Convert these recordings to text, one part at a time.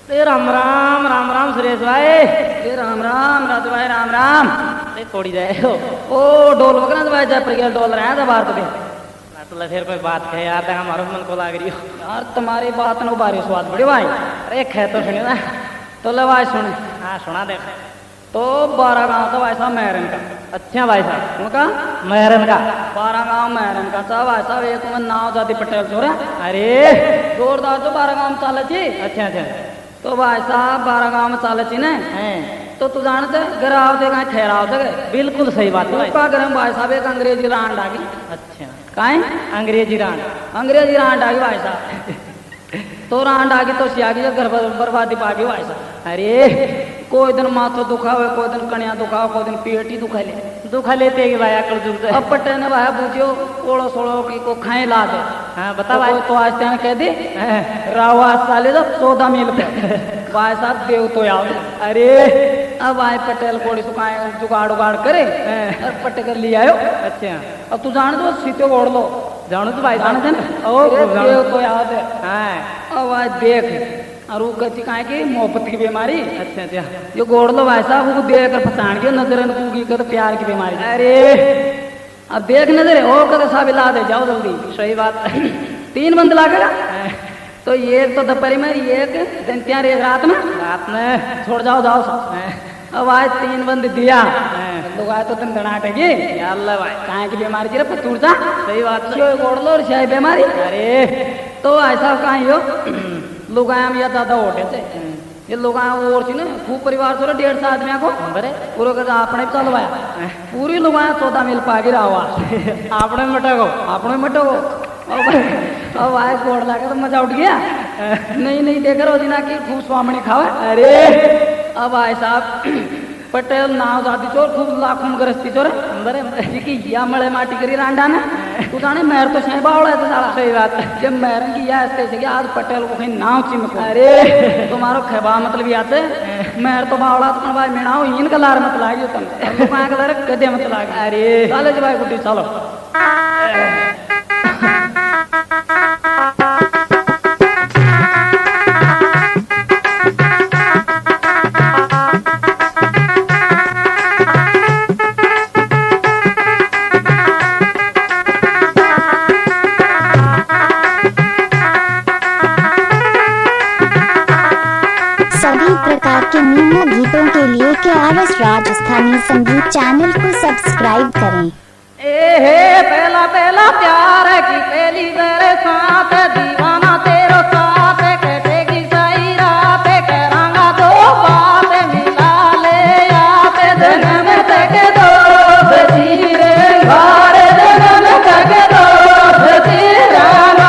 राम राम राम राम सुरेश भाई। राम राम राजू भाई राम राम। थोड़ी जाए हो ओ डोल वगैरह भाई जय पर डोल रहे हैं बाहर तो मतलब फिर कोई बात कहे यार तक हमारे मन को लाग रही हो यार तुम्हारी बात नो बारी स्वाद बड़ी भाई। अरे खे तो सुनियो ना। तो ले भाई सुन। हाँ सुना दे। तो 12 गांव था भाई साहब महरन का। अच्छा भाई साहब उनका महरन का 12 गांव महरन का था भाई साहब। एक में नाव जाति पटेल छोरा। अरे जोरदार जो 12 गांव में चाले थी। अच्छा अच्छा। तो भाई साहब 12 गांव में चाले थी ना तो तू जानते गराव थे कहीं ठहराव थे बिल्कुल सही बात है घर में भाई साहब एक अंग्रेजी रांड आ गई। अच्छा कहीं अंग्रेजी रांड आ गई भाई साहब। तो रांड आ गई तो सिया गई घर बर्बादी पा गई भाई साहब। अरे कोई दिन माथो दुखा हुए कोई दिन कणिया दुखा हो कोई दिन पेट ही दुखा लेते कि भाई अकल जुग अब पट्टे ने भाई पूछो ओड़ो सोड़ो की को खाए ला दे। हाँ बता भाई तो आज त्याने कह दी रावा साले तो 14 मील पे भाई साहब देव तो आओ। अरे अब भाई पटेल कोड़ी सुखाए जुगाड़ उगाड़ करे और पट्टे कर लिया आयो। अच्छा अब तू जान दो सीते ओढ़ लो जानो तो भाई जान दे देव तो याद है। हाँ अब भाई देख और वो कहती कहा की मोहब्बत की बीमारी। अच्छा अच्छा ये गोड़ लो भाई साहब वो देख कर पहचान के नजर कूगी कर प्यार की बीमारी। अरे अब देख नजर हो कर साहब ला दे जाओ जल्दी। सही बात 3 बंद लागेगा तो एक तो दोपहरी में एक दिन त्यार एक रात में छोड़ जाओ जाओ सब। अब आज 3 बंद दिया लोग आए तो तुम दनाटेगी अल्लाह भाई कहाँ की बीमारी की पतूरता। सही बात गोड़ लो और शाही बीमारी। अरे तो ऐसा कहीं हो लुगायाम या ज्यादा होटे थे ये लुगाया और थी ना खूब परिवार थोड़ा 150 आदमी को पूरा कर आपने चलवाया पूरी लुगाया 14 मील पागी रहा हुआ आपने मटको अब आए गोड़ लाके तो मजा उठ गया। नहीं देकर हो दिना की खूब स्वामणी खावा। अरे अब आए साहब पटेल नाव जाती चोर खूब लाखों में गरजती चोर कि या मड़े माटी करी रांडा ने तू जाने मेहर तो सही बावड़ा है तो साला। सही बात जब मेहरन की या ऐसे कि आज पटेल को कहीं नाव चिमको। अरे तुम्हारो खेबा मतलब याद है मेहर तो बावड़ा तो भाई मेणाओ इनका लार मत लागी तुम कहाँ का लार कदे मत लागी। अरे चले जी भाई गुड्डी चलो। सभी प्रकार के मीना गीतों के लिए KRS राजस्थानी संगीत चैनल को सब्सक्राइब करें। ए पहला पहला प्यार की पहली तेरे साथ दीवाना तेरो साथ कटेगी सही रात करांगा दो बात मिला ले आप जन्म तक दो बजीरे घर जन्म तक दो बजीराना।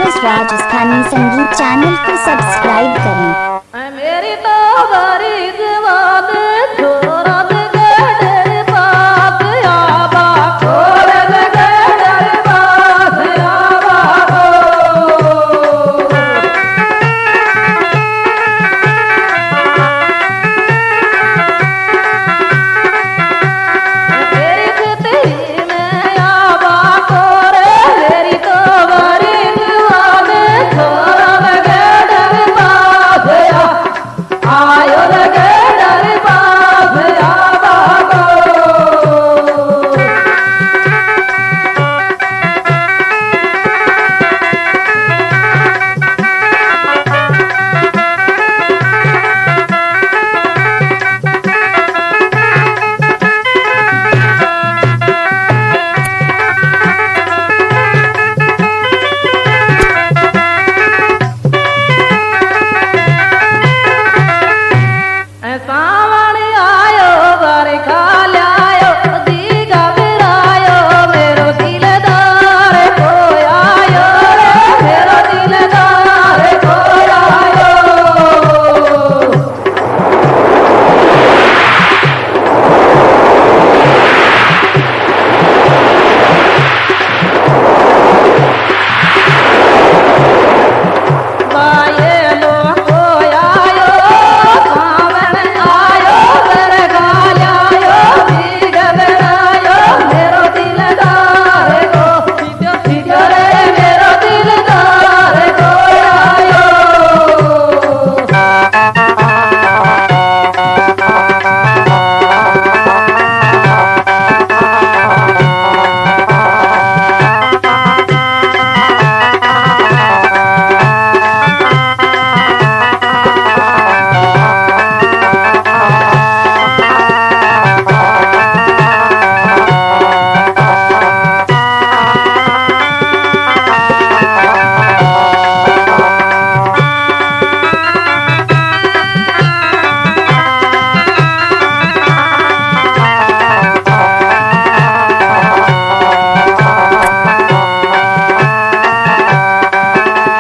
एस राजस्थानी संगीत चैनल को सब्सक्राइब करें। मेरी तो बड़ी